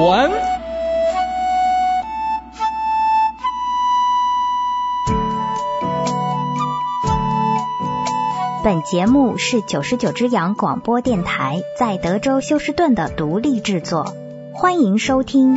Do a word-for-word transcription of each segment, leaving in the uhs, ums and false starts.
文。 本节目是九十九只羊广播电台在德州休斯顿的独立制作，欢迎收听。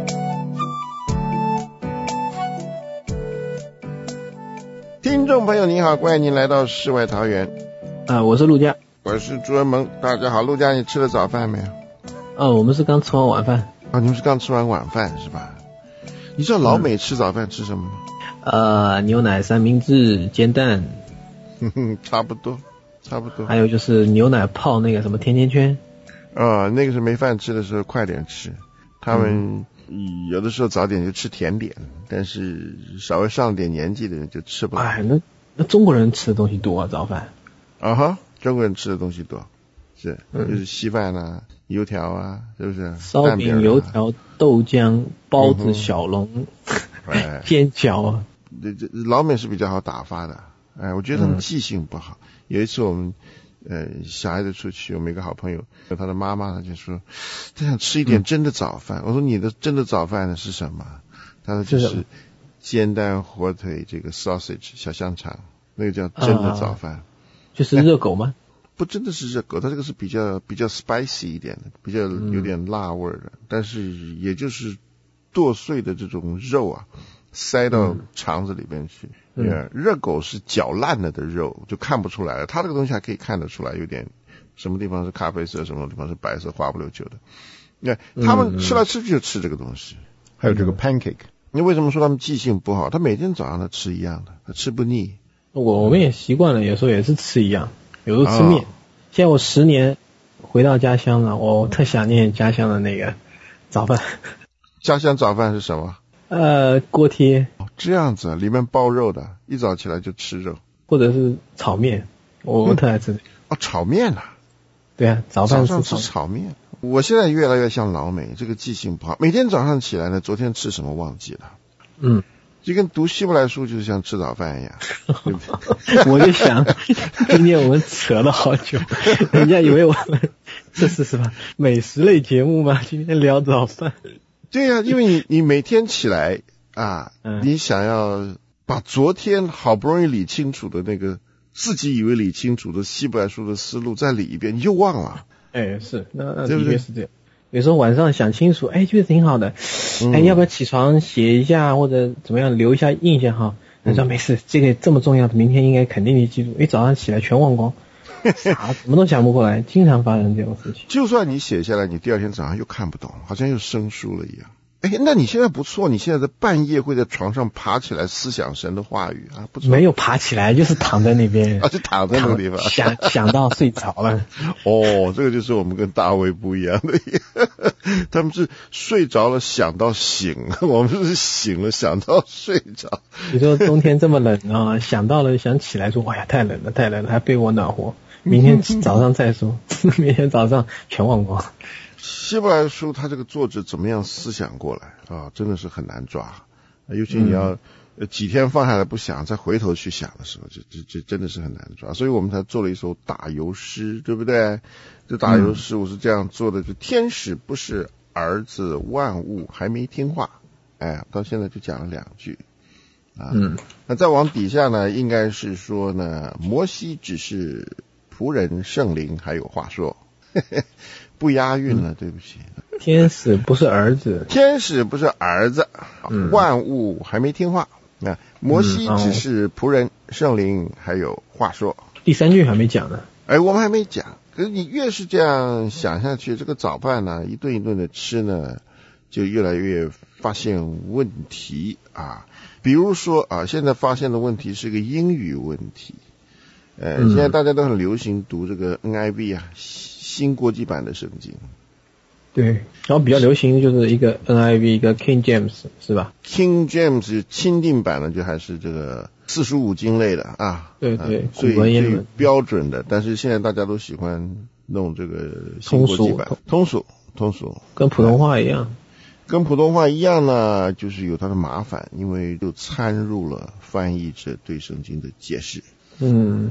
听众朋友你好，欢迎您来到世外桃源。 呃，我是陆家， 我是朱文萌。大家好，陆家，你吃了早饭没有？ 呃，我们是刚吃完晚饭。 啊，你们是刚吃完晚饭是吧？你知道老美吃早饭吃什么吗？ 呃，牛奶、三明治、煎蛋。 哼哼，差不多，差不多。 还有就是牛奶泡那个什么甜甜圈。 啊、呃，那个是没饭吃的时候快点吃。他们有的时候早点就吃甜点，但是稍微上点年纪的人就吃不了。 哎，那那中国人吃的东西多啊，早饭。 啊哈，中国人吃的东西多，是， 嗯、 就是稀饭啊、油条啊，是不是？ 烧饼、油条、豆浆、包子、嗯、小笼、煎饺啊。 这这老美是比较好打发的。哎，我觉得他们记性不好。嗯、有一次我们呃小孩子出去，我们一个好朋友，他的妈妈呢就说，他想吃一点真的早饭。嗯、我说你的真的早饭呢是什么？他说就是煎蛋、火腿，这个 sausage 小香肠，那个叫真的早饭。啊、 就是热狗吗？ 不，真的是热狗，它这个是比较比较 spicy 一点的，比较有点辣味的，嗯、但是也就是剁碎的这种肉啊。塞到肠子里边去，嗯嗯、热狗是搅烂了的肉，就看不出来了。它这个东西还可以看得出来，有点什么地方是咖啡色，什么地方是白色，花不溜秋的。你看他们吃来吃去就吃这个东西，嗯、还有这个 pancake。你为什么说他们记性不好？他每天早上都吃一样的，他吃不腻。 我我们也习惯了，有时候也是吃一样，有时候吃面。哦、现在我十年回到家乡了，我特想念家乡的那个早饭。 家乡早饭是什么？ 呃，锅贴。 这样子，里面包肉的，一早起来就吃肉， 或者是炒面，我我特爱吃。 嗯、哦，炒面啊？ 对啊，早饭早上吃炒面。我现在越来越像老美，这个记性不好，每天早上起来呢，昨天吃什么忘记了。 嗯， 就跟读希伯来书就是像吃早饭一样，对不对？ 我就想，今天我们扯了好久，人家以为我们这是什么美食类节目吗？今天聊早饭。 对呀、啊，因为你你每天起来啊，嗯、你想要把昨天好不容易理清楚的那个自己以为理清楚的希伯来书的思路再理一遍，你就忘了。 哎，是，那那的确是这样。有时候晚上想清楚，哎，觉得挺好的，嗯、哎，要不要起床写一下或者怎么样留一下印象哈？你说没事，这个这么重要的，明天应该肯定得记住。哎，早上起来全忘光。啥什么都想不过来，经常发生这种事情。 就算你写下来，你第二天早上又看不懂，好像又生疏了一样。哎，那你现在不错，你现在在半夜会在床上爬起来思想神的话语啊，不错。 没有爬起来，就是躺在那边。 啊，就躺在那个地方， 想想到睡着了。 哦，这个就是我们跟大卫不一样的，他们是睡着了想到醒，我们是醒了想到睡着。 你说冬天这么冷啊，想到了想起来说，哎呀，太冷了，太冷了，还被我暖和。明天早上再说，明天早上全忘光。 希伯来书他这个作者怎么样思想过来啊，真的是很难抓，尤其你要、嗯、几天放下来不想，再回头去想的时候，这这这真的是很难抓，所以我们才做了一首打油诗，对不对？这打油诗我是这样做的，就天使不是儿子，万物还没听话，哎，到现在就讲了两句。啊，嗯，那再往底下呢，应该是说呢，摩西只是仆人，圣灵还有话说，呵呵，不押韵了，嗯、对不起。 天使不是儿子， 天使不是儿子，嗯、万物还没听话。那摩西只是仆人，嗯哦、圣灵还有话说。 第三句还没讲呢。 哎，我们还没讲。可是你越是这样想下去，这个早饭呢，一顿一顿的吃呢，就越来越发现问题啊。比如说啊，现在发现的问题是个英语问题。呃，嗯、现在大家都很流行读这个 N I V 啊，新国际版的圣经。 对，然后比较流行就是一个 N I V， 一个 King James， 是吧 ？King James 钦定版的就还是这个四书五经类的啊。 对对， 呃、最最标准的。但是现在大家都喜欢弄这个新国际版，通俗通俗， 跟普通话一样。 跟普通话一样呢，就是有它的麻烦，因为就掺入了翻译者对圣经的解释。 嗯，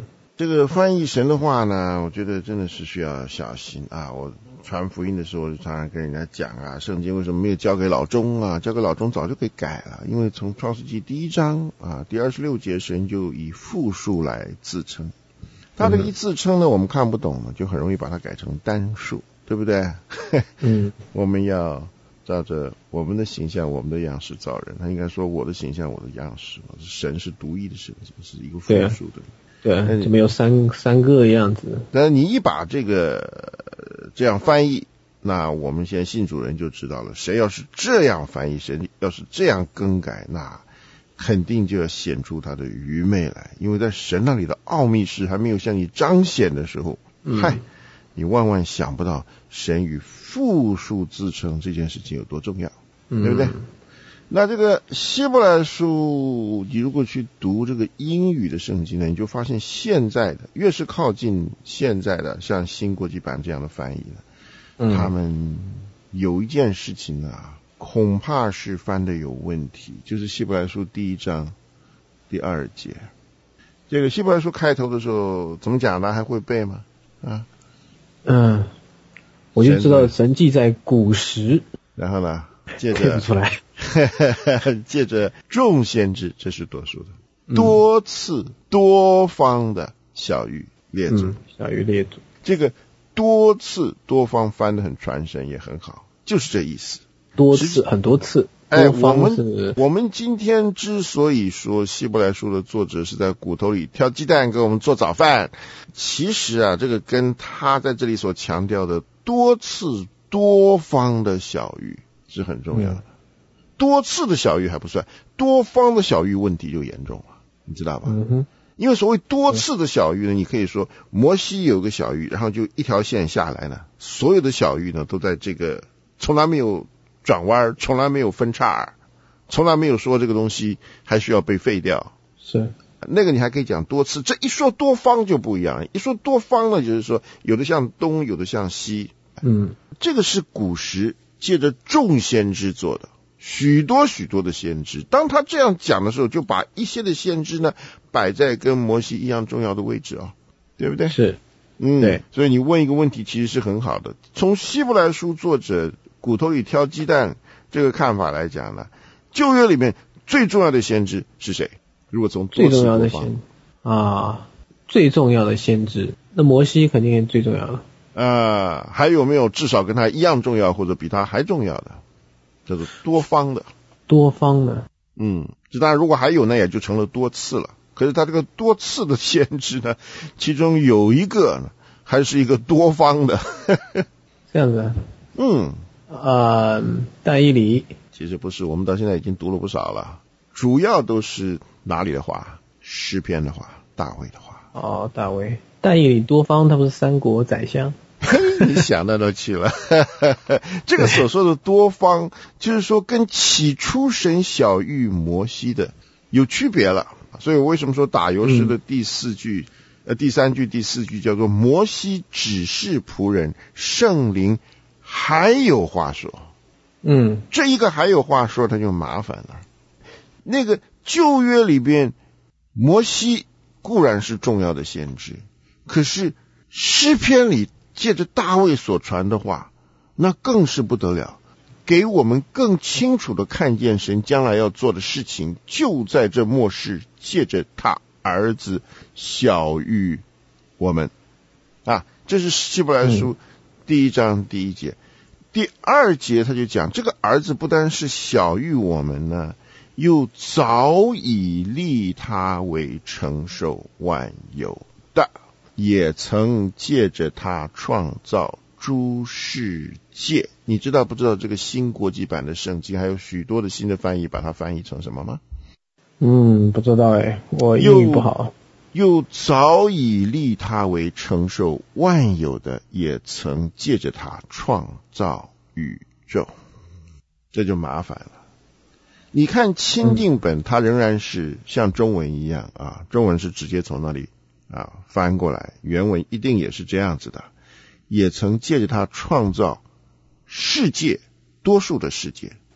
这个翻译神的话呢，我觉得真的是需要小心啊。我传福音的时候就常常跟人家讲啊，圣经为什么没有交给老钟啊？交给老钟早就可以改了，因为从创世纪第一章啊第二十六节，神就以复数来自称。他这个一自称呢，我们看不懂呢，就很容易把它改成单数，对不对？ 嗯，我们要照着我们的形象、我们的样式造人。他应该说我的形象、我的样式。神是独一的神，是一个复数的。 对啊，就没有三三个样子。 但是你一把这个这样翻译，那我们现在信主人就知道了，谁要是这样翻译，谁要是这样更改，那肯定就要显出他的愚昧来。因为在神那里的奥秘是还没有向你彰显的时候，嗯、嗨，你万万想不到神与复数自称这件事情有多重要，嗯、对不对？那这个希伯来书，你如果去读这个英语的圣经呢，你就发现现在的越是靠近现在的，像新国际版这样的翻译呢，嗯、他们有一件事情啊，恐怕是翻的有问题，就是希伯来书第一章第二节。这个希伯来书开头的时候怎么讲呢？还会背吗？啊， 嗯，我就知道神记在古时， 然后呢，接着背不出来。 借着众先知，这是多数的，嗯、多次多方的小玉列祖、嗯、 小玉列祖， 这个多次多方翻得很传神，也很好，就是这意思。 多次很多次， 哎，我们我们今天之所以说希伯来书的作者是在骨头里挑鸡蛋给我们做早饭，其实啊，这个跟他在这里所强调的多次多方的小玉是很重要的。嗯，多次的小玉还不算，多方的小玉问题就严重了，你知道吧？嗯哼。因为所谓多次的小玉呢，你可以说摩西有个小玉，然后就一条线下来呢，所有的小玉呢都在这个从来没有转弯，从来没有分叉，从来没有说这个东西还需要被废掉。 是。 那个你还可以讲多次，这一说多方就不一样了。一说多方呢，就是说有的像东，有的像西。 嗯。 这个是古时借着众先知做的。许多许多的先知，当他这样讲的时候，就把一些的先知呢摆在跟摩西一样重要的位置啊，对不对？ 是， 嗯， 对。 所以你问一个问题其实是很好的。从希伯来书作者骨头里挑鸡蛋这个看法来讲呢，旧约里面最重要的先知是谁？如果从最重要的先啊，最重要的先知，那摩西肯定最重要了。 呃，还有没有至少跟他一样重要，或者比他还重要的？叫做多方的， 多方的， 嗯，这当然如果还有呢，也就成了多次了。可是他这个多次的先知呢，其中有一个呢，还是一个多方的， 这样子， 嗯， 呃，但以理， 其实不是，我们到现在已经读了不少了，主要都是哪里的话？诗篇的话，大卫的话。 哦，大卫，但以理多方，他不是三国宰相？ 你想到哪去了？这个所说的多方，就是说跟起初神小玉摩西的有区别了。所以我为什么说打油诗的第四句、嗯、呃第三句第四句叫做摩西指示仆人，圣灵还有话说。 嗯， 这一个还有话说，他就麻烦了。那个旧约里边，摩西固然是重要的先知，可是诗篇里借着大卫所传的话，那更是不得了，给我们更清楚的看见神将来要做的事情，就在这末世借着他儿子晓谕我们啊。这是希伯来书第一章第一节、嗯、第二节他就讲，这个儿子不单是晓谕我们呢，又早已立他为承受万有的，也曾借着他创造诸世界。你知道不知道这个新国际版的圣经还有许多的新的翻译把它翻译成什么吗？ 嗯，不知道诶，我英语不好。 又早已立他为承受万有的，也曾借着他创造宇宙。这就麻烦了。你看钦定本它仍然是像中文一样啊，中文是直接从那里啊翻过来，原文一定也是这样子的，也曾借着他创造世界，多数的世界，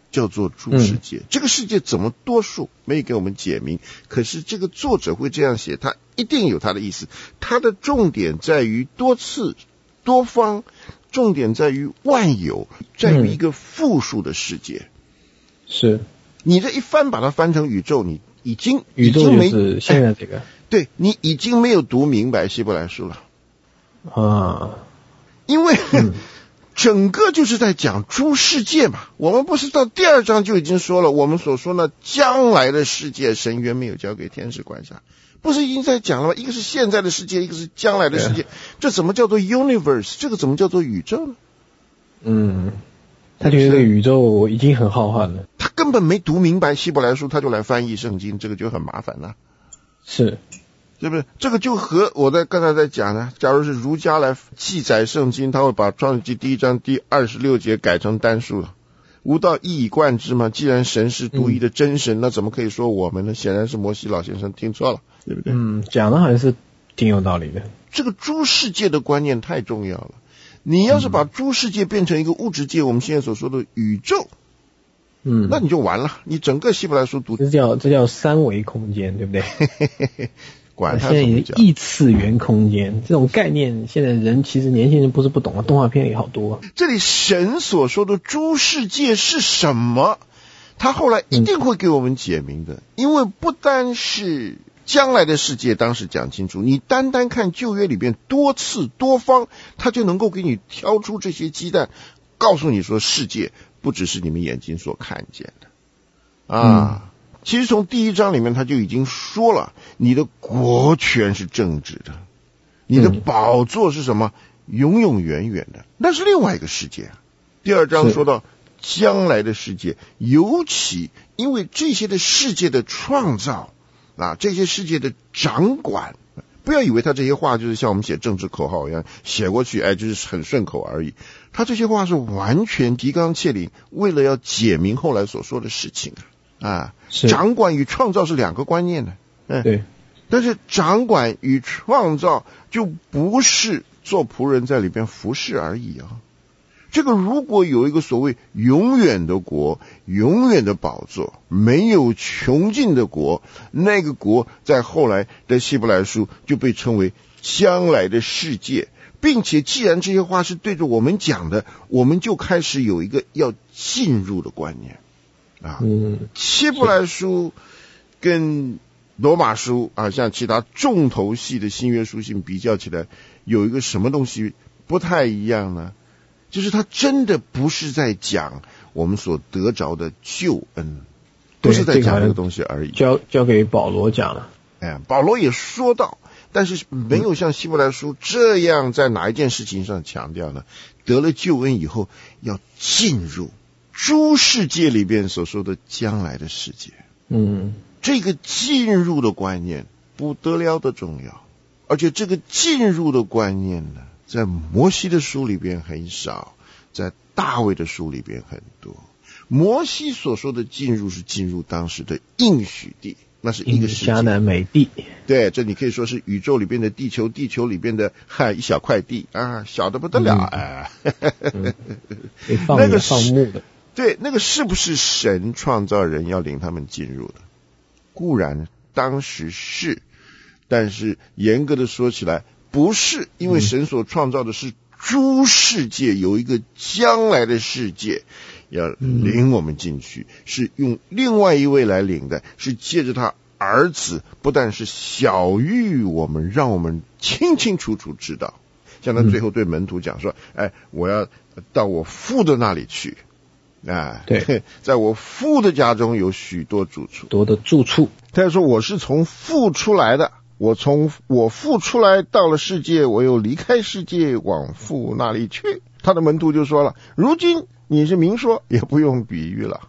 叫做诸世界、嗯、这个世界怎么多数没有给我们解明，可是这个作者会这样写，他一定有他的意思，他的重点在于多次多方，重点在于万有，在于一个复数的世界、嗯、 是你这一翻把它翻成宇宙，你已经宇宙就是现在这个、哎、 对，你已经没有读明白希伯来书了啊， 因为、嗯整个就是在讲诸世界嘛，我们不是到第二章就已经说了，我们所说呢将来的世界神原没有交给天使管辖，不是已经在讲了吗？一个是现在的世界，一个是将来的世界，这怎么叫做 universe？ 这个怎么叫做宇宙呢？ 嗯，他觉得这个宇宙已经很浩瀚了， 他根本没读明白希伯来书，他就来翻译圣经，这个就很麻烦了。 是。 对不对？这个就和我在刚才在讲呢，假如是儒家来记载圣经，他会把创世纪第一章第二十六节改成单数了，无道一以贯之嘛。既然神是独一的真神、嗯、那怎么可以说我们呢？显然是摩西老先生听错了，对不对？ 嗯，讲的好像是挺有道理的。 这个诸世界的观念太重要了，你要是把诸世界变成一个物质界，我们现在所说的宇宙，嗯，那你就完了，你整个希伯来书读这叫这叫三维空间，对不对？ 管他现在也异次元空间这种概念，现在人其实年轻人不是不懂啊，动画片也好多。 这里神所说的诸世界是什么？他后来一定会给我们解明的，嗯、因为不单是将来的世界，当时讲清楚，你单单看旧约里边多次多方，他就能够给你挑出这些鸡蛋，告诉你说世界不只是你们眼睛所看见的啊。嗯，其实从第一章里面他就已经说了，你的国权是正直的，你的宝座是什么？永永远远的，那是另外一个世界。第二章说到将来的世界，尤其因为这些的世界的创造啊，这些世界的掌管，不要以为他这些话就是像我们写政治口号一样写过去，哎，就是很顺口而已。他这些话是完全提纲挈领，为了要解明后来所说的事情啊。啊，掌管与创造是两个观念的，嗯， 对。 但是掌管与创造就不是做仆人在里边服侍而已啊。这个如果有一个所谓永远的国，永远的宝座，没有穷尽的国，那个国在后来的希伯来书就被称为将来的世界，并且既然这些话是对着我们讲的，我们就开始有一个要进入的观念。啊，嗯，希伯来书跟罗马书啊，像其他重头戏的新约书信比较起来，有一个什么东西不太一样呢？就是它真的不是在讲我们所得着的救恩，不是在讲这个东西而已。 交交给保罗讲了， 哎，保罗也说到，但是没有像希伯来书这样在哪一件事情上强调呢？得了救恩以后要进入诸世界里边所说的将来的世界， 嗯， 这个进入的观念不得了的重要，而且这个进入的观念呢，在摩西的书里边很少，在大卫的书里边很多。摩西所说的进入是进入当时的应许地，那是一个世界， 迦南美地， 对，这你可以说是宇宙里边的地球，地球里边的嗨一小块地啊，小的不得了啊， 嗯嗯、那个放牧的。 对，那个是不是神创造人要领他们进入的？固然当时是，但是严格的说起来不是，因为神所创造的是诸世界，有一个将来的世界要领我们进去，是用另外一位来领的，是借着他儿子，不但是晓谕我们，让我们清清楚楚知道，像他最后对门徒讲说，哎，我要到我父的那里去啊， 对， 在我父的家中有许多住处， 多的住处。 他说我是从父出来的，我从我父出来到了世界，我又离开世界往父那里去。他的门徒就说了，如今你是明说，也不用比喻了。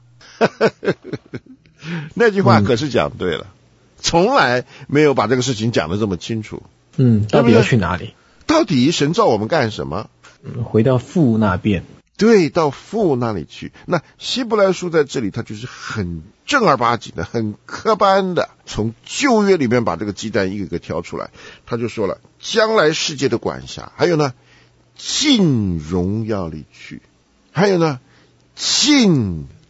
那句话可是讲对了，嗯，从来没有把这个事情讲得这么清楚。 嗯，到底要去哪里？ 到底神造我们干什么？ 嗯，回到父那边。 对，到父那里去。那希伯来书在这里，它就是很正儿八经的、很科班的，从旧约里面把这个鸡蛋一个个挑出来。他就说了，将来世界的管辖，还有呢，进荣耀里去，还有呢，进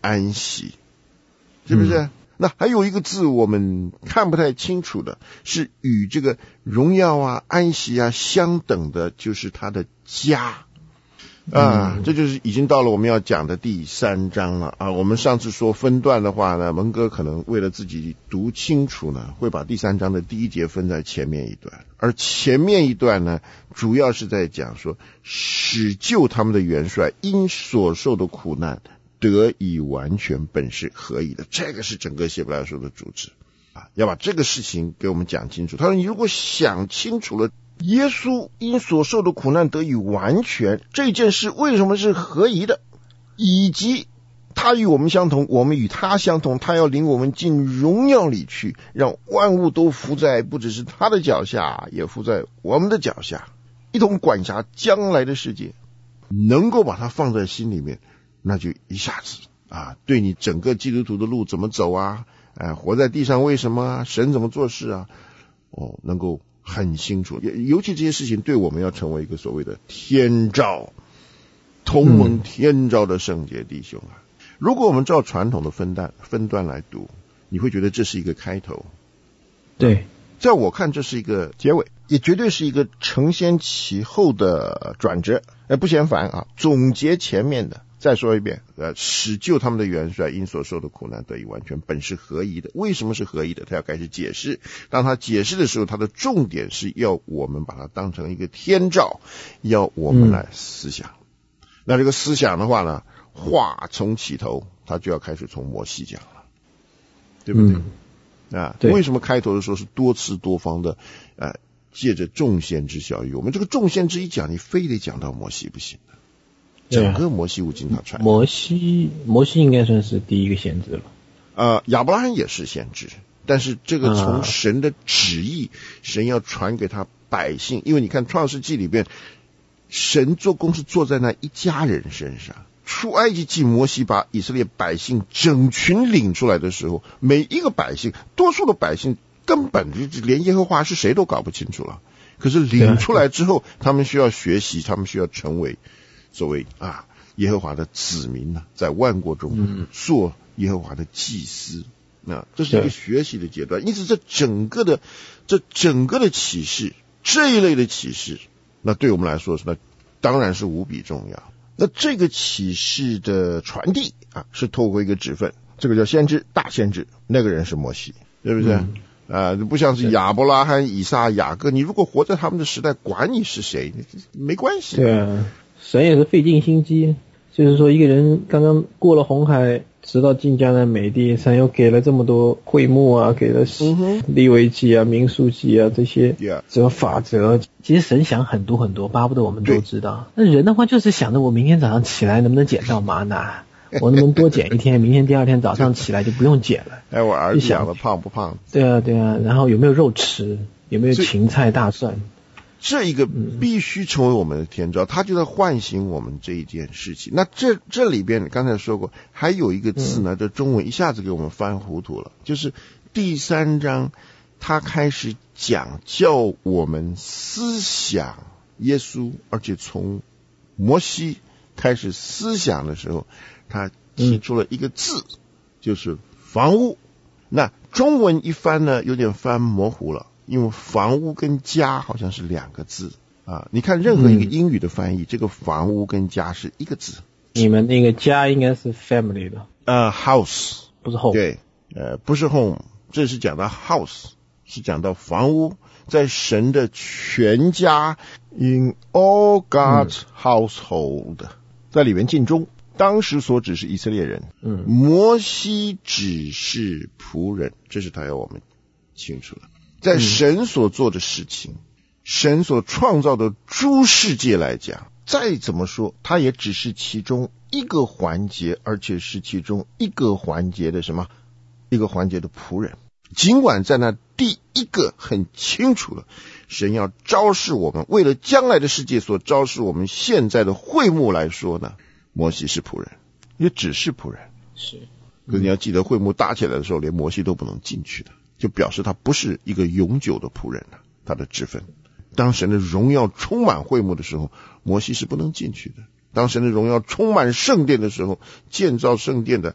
安息，是不是？嗯，那还有一个字我们看不太清楚的，是与这个荣耀啊、安息啊相等的，就是他的家啊，嗯，这就是已经到了我们要讲的第三章了啊。我们上次说分段的话呢，蒙哥可能为了自己读清楚呢，会把第三章的第一节分在前面一段，而前面一段呢，主要是在讲说，使救他们的元帅因所受的苦难得以完全，本是合宜的。这个是整个希伯来书的主旨啊，要把这个事情给我们讲清楚。他说，你如果想清楚了，耶稣因所受的苦难得以完全，这件事为什么是合宜的，以及他与我们相同，我们与他相同，他要领我们进荣耀里去，让万物都伏在不只是他的脚下，也伏在我们的脚下，一同管辖将来的世界。能够把它放在心里面，那就一下子啊，对你整个基督徒的路怎么走啊，哎，活在地上为什么啊，神怎么做事啊，哦，能够很清楚。尤其这些事情对我们要成为一个所谓的天召，同盟天召的圣洁弟兄啊。如果我们照传统的分段分段来读，你会觉得这是一个开头， 对， 在我看这是一个结尾，也绝对是一个承先启后的转折，呃，不嫌烦啊。总结前面的，再说一遍，呃，使救他们的元帅因所受的苦难得以完全，本是合宜的。为什么是合宜的？他要开始解释。当他解释的时候，他的重点是要我们把它当成一个天召，要我们来思想。嗯、那这个思想的话呢，话从起头，他就要开始从摩西讲了，对不对？嗯、啊，为什么开头的时候是多次多方的，呃，借着众先知晓谕我们？这个众先知一讲，你非得讲到摩西不行的。整个摩西五经他传， 摩西摩西应该算是第一个先知了。 呃，亚伯拉罕也是先知，但是这个从神的旨意，啊、神要传给他百姓，因为你看创世纪里边，神做工是做在那一家人身上。出埃及记，摩西把以色列百姓整群领出来的时候，每一个百姓，多数的百姓根本就连耶和华是谁都搞不清楚了。可是领出来之后，他们需要学习，他们需要成为所谓啊耶和华的子民呢、啊，在万国中做耶和华的祭司。那这是一个学习的阶段。因此，这整个的这整个的启示，这一类的启示，那对我们来说，那当然是无比重要。那这个启示的传递啊，是透过一个职分，这个叫先知，大先知，那个人是摩西，对不对？嗯啊，不像是亚伯拉罕、以撒、雅各，你如果活在他们的时代，管你是谁，没关系。 对啊，神也是费尽心机，就是说一个人刚刚过了红海，直到进迦南美地，神又给了这么多会幕啊，给了利未记啊、民数记啊这些这个法则。其实神想很多很多，巴不得我们都知道。那人的话就是想着我明天早上起来能不能捡到玛瑙。我能不能多减一天，明天第二天早上起来就不用减了。 哎，我儿子养的胖不胖？ 对啊，对啊。然后有没有肉吃？有没有芹菜、大蒜？ 这一个必须成为我们的天召，他就在唤醒我们这一件事情。那这这里边刚才说过，还有一个字呢，这中文一下子给我们翻糊涂了，就是第三章，他开始讲叫我们思想耶稣，而且从摩西开始思想的时候。他提出了一个字、嗯、就是房屋。那中文一翻呢有点翻模糊了，因为房屋跟家好像是两个字啊。你看任何一个英语的翻译、嗯、这个房屋跟家是一个字。 你们那个家应该是 family 的呃 house 不是 home。 对， 呃不是 home， 这是讲到 house， 是讲到房屋，在神的全家 in all God's household、嗯、在里面尽忠。当时所指是以色列人，嗯，摩西只是仆人，这是他要我们清楚的。在神所做的事情、嗯、神所创造的诸世界来讲，再怎么说他也只是其中一个环节，而且是其中一个环节的什么一个环节的仆人。尽管在那第一个很清楚了，神要昭示我们，为了将来的世界所昭示我们现在的会幕来说呢，摩西是仆人，也只是仆人。是，可是你要记得，会幕搭起来的时候，连摩西都不能进去的，就表示他不是一个永久的仆人了。他的职分，当神的荣耀充满会幕的时候，摩西是不能进去的。当神的荣耀充满圣殿的时候，建造圣殿的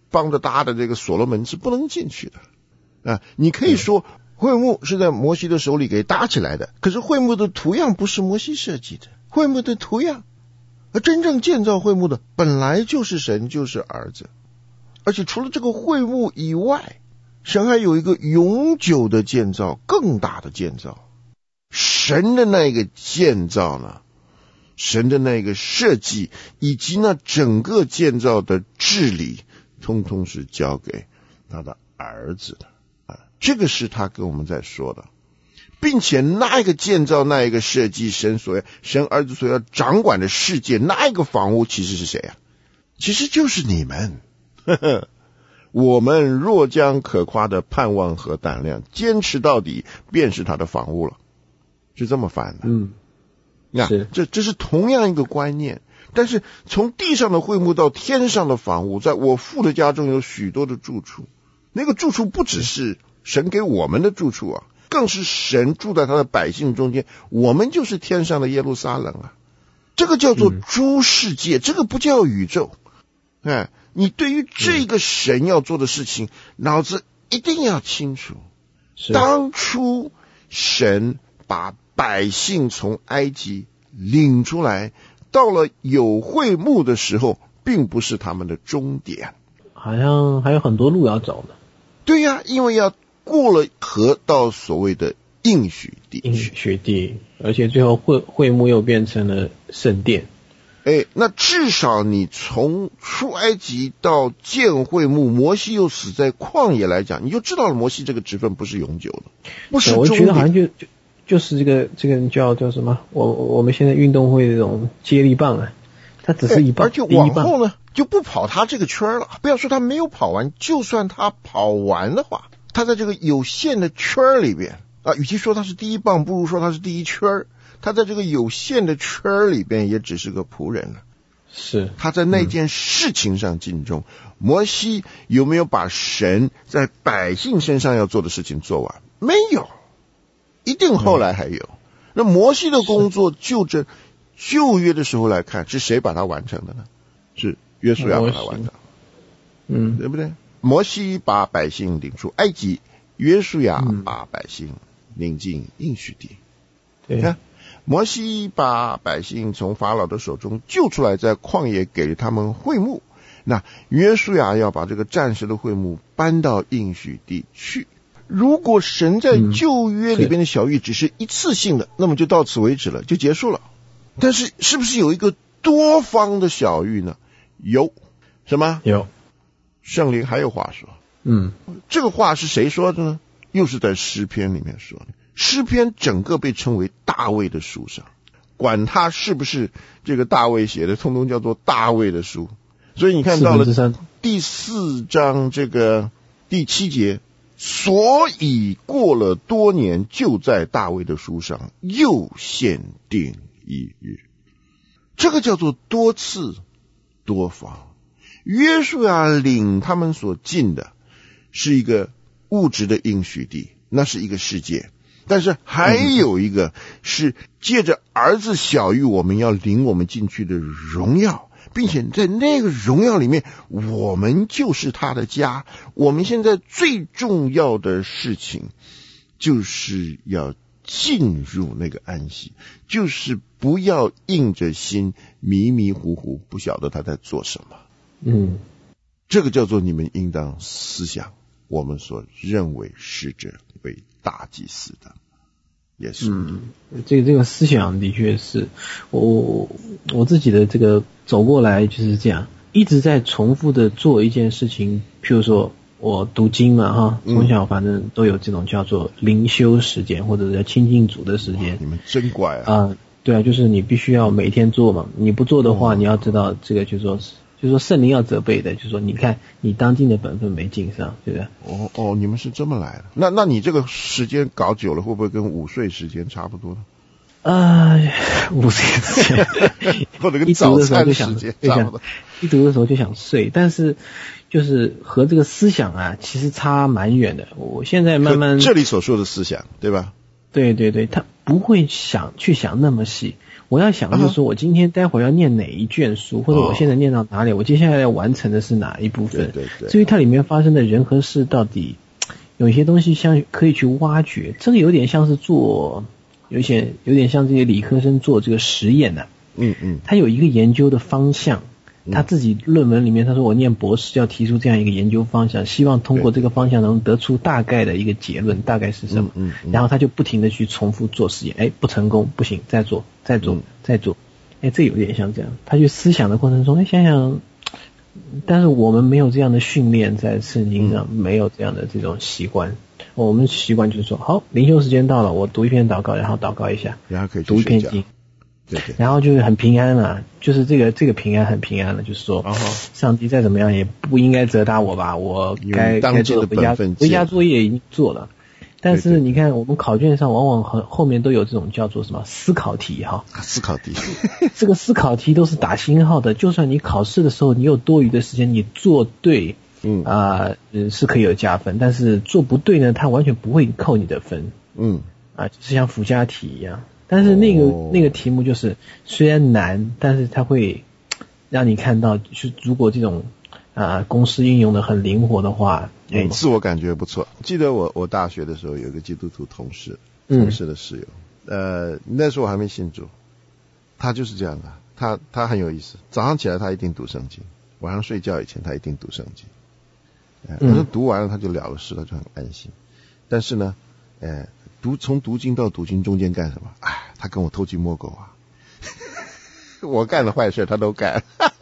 帮着搭的这个所罗门是不能进去的啊。你可以说会幕是在摩西的手里给搭起来的，可是会幕的图样不是摩西设计的，会幕的图样，而真正建造会幕的本来就是神，就是儿子。而且除了这个会幕以外，神还有一个永久的建造，更大的建造。神的那个建造呢，神的那个设计以及那整个建造的治理，通通是交给他的儿子的啊，这个是他跟我们在说的，并且那一个建造，那一个设计，神所要神儿子所要掌管的世界，那一个房屋其实是谁啊？其实就是你们。呵呵，我们若将可夸的盼望和胆量坚持到底，便是他的房屋了，是这么翻的。 嗯， 是这这是同样一个观念。但是从地上的会幕到天上的房屋，在我父的家中有许多的住处，那个住处不只是神给我们的住处啊，更是神住在他的百姓中间，我们就是天上的耶路撒冷啊。这个叫做诸世界，嗯、这个不叫宇宙。哎，你对于这个神要做的事情，嗯、脑子一定要清楚。当初神把百姓从埃及领出来，到了有会幕的时候，并不是他们的终点， 好像还有很多路要走呢。 对呀、啊，因为要过了河到所谓的应许地， 应许地，而且最后会会幕又变成了圣殿。 哎，那至少你从出埃及到建会幕，摩西又死在旷野来讲，你就知道了摩西这个职分不是永久的，不是终点。 我觉得好像就就就是这个这个叫叫什么？我我们现在运动会这种接力棒啊，它只是一棒， 而且往后呢就不跑他这个圈了。不要说他没有跑完，就算他跑完的话，他在这个有限的圈里边啊，与其说他是第一棒，不如说他是第一圈。他在这个有限的圈里边也只是个仆人了。 是他在那件事情上尽忠。嗯、摩西有没有把神在百姓身上要做的事情做完？没有，一定后来还有。嗯、那摩西的工作就这旧约的时候来看，是谁把它完成的呢？是约书亚把它完成， 嗯， 对不对？摩西把百姓领出埃及，约书亚把百姓领进应许地。 对， 你看。摩西把百姓从法老的手中救出来，在旷野给了他们会幕。那约书亚要把这个暂时的会幕搬到应许地去。如果神在旧约里边的小谕只是一次性的，嗯、那么就到此为止了，就结束了。但是是不是有一个多方的小谕呢？有，什么？ 有， 圣灵还有话说。 嗯， 这个话是谁说的呢？又是在诗篇里面说的。诗篇整个被称为大卫的书上，管他是不是这个大卫写的，通通叫做大卫的书。所以你看到了第四章这个第七节，所以过了多年，就在大卫的书上又限定一日。这个叫做多次多方。约书亚领他们所进的是一个物质的应许地，那是一个世界。但是还有一个是借着儿子小谕，我们要领我们进去的荣耀，并且在那个荣耀里面，我们就是他的家。我们现在最重要的事情就是要进入那个安息，就是不要硬着心迷迷糊糊不晓得他在做什么。 嗯， 这个叫做你们应当思想我们所认为使者为大祭司的也是。 嗯，这个这个思想的确是我我自己的这个走过来就是这样，一直在重复的做一件事情。譬如说我读经嘛哈，从小反正都有这种叫做灵修时间，或者是亲近主的时间。 你们真乖啊！ 啊、呃，对啊，就是你必须要每天做嘛，你不做的话，你要知道这个就是说。就是说圣灵要责备的，就是说你看你当尽的本分没尽上，对不对？ 哦哦，你们是这么来的。那那你这个时间搞久了，会不会跟午睡时间差不多呢？ 呃，午睡时间或者跟早餐时间差不多。 一读的时候就想睡，但是就是和这个思想啊，其实差蛮远的。我现在慢慢这里所说的思想，对吧？ 对对对，他不会想去想那么细。 我要想就是说我今天待会儿要念哪一卷书，或者我现在念到哪里，我接下来要完成的是哪一部分。 对对对。 至于它里面发生的人和事，到底有一些东西像可以去挖掘，这个有点像是做，有一些有点像这些理科生做这个实验的、啊。 嗯嗯。 他有一个研究的方向。他自己论文里面他说我念博士要提出这样一个研究方向，希望通过这个方向能得出大概的一个结论，大概是什么， 嗯嗯、 然后他就不停的去重复做实验，哎，不成功不行，再做再做、嗯、再做，哎，这有点像这样，他去思想的过程中，哎，想想，但是我们没有这样的训练，在圣经上、嗯、没有这样的这种习惯，我们习惯就是说，好，灵修时间到了，我读一篇祷告，然后祷告一下， 然后可以读一篇经。 对对， 然后就是很平安了，就是这个这个平安很平安了，就是说，哦、上帝再怎么样也不应该责打我吧，我该该做的回家回家作业已经做了，但是你看我们考卷上往往很后面都有这种叫做什么思考题哈， 思考题， 这个思考题都是打星号的，就算你考试的时候你有多余的时间，你做对，嗯啊、呃、是可以有加分，但是做不对呢，它完全不会扣你的分，嗯啊，就是像附加题一样。但是那个、哦、那个题目就是虽然难，但是它会让你看到，就是如果这种啊、呃、公式运用的很灵活的话， 嗯，自我感觉不错。记得我我大学的时候有一个基督徒同事，同事的室友，嗯、呃，那时候我还没信主，他就是这样的，他他很有意思，早上起来他一定读圣经，晚上睡觉以前他一定读圣经，呃、嗯，反正读完了他就了了事，他就很安心。但是呢，呃。读从读经到读经中间干什么？哎，他跟我偷鸡摸狗啊！我干的坏事他都干，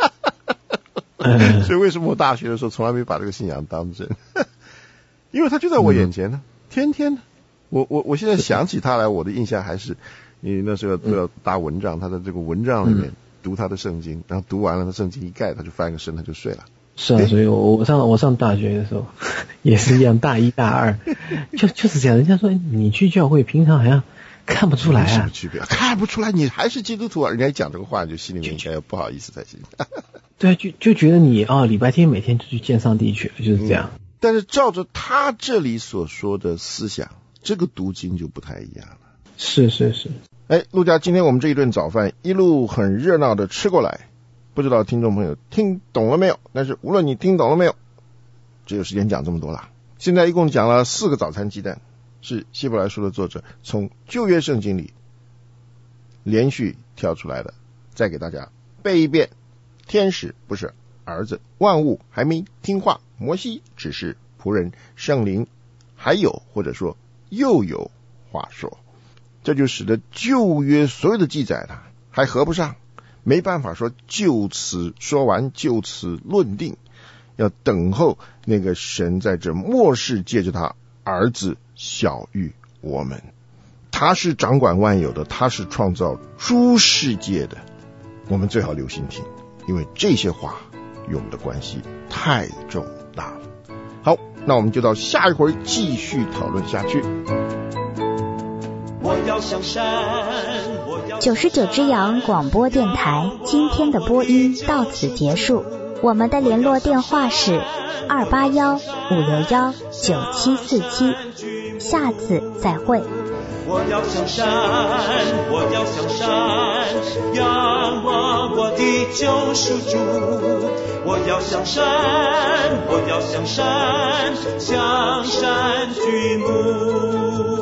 所以为什么我大学的时候从来没把这个信仰当真？因为他就在我眼前呢，嗯、天天的。我我我现在想起他来，我的印象还是，你那时候都要打蚊帐，他在这个蚊帐里面读他的圣经，然后读完了，他圣经一盖，他就翻个身，他就睡了。 是啊，所以我我上我上大学的时候也是一样，大一大二就就是这样。人家说你去教会，平常好像看不出来啊， 什么区别？看不出来，你还是基督徒啊？人家讲这个话，就心里面应该要不好意思才行。 对，就就觉得你哦，礼拜天每天就去见上帝去了，就是这样。 嗯、但是照着他这里所说的思想，这个读经就不太一样了。 是是是。 哎，陆家，今天我们这一顿早饭一路很热闹的吃过来。不知道听众朋友听懂了没有？但是无论你听懂了没有，只有时间讲这么多了。现在一共讲了四个早餐鸡蛋，是希伯来书的作者从旧约圣经里连续挑出来的，再给大家背一遍。天使不是儿子，万物还没听话，摩西只是仆人，圣灵还有或者说又有话说。这就使得旧约所有的记载呢还合不上，没办法说就此说完，就此论定，要等候那个神在这末世借着他儿子晓谕我们。他是掌管万有的，他是创造诸世界的，我们最好留心听，因为这些话与我们的关系太重大了。好，那我们就到下一回继续讨论下去。 我要向山，九十九只羊广播电台今天的播音到此结束，我们的联络电话是二八幺五六幺九七四七，下次再会。 我要向山，我要向山，仰望我的救赎主。我要向山，我要向山，向山举目。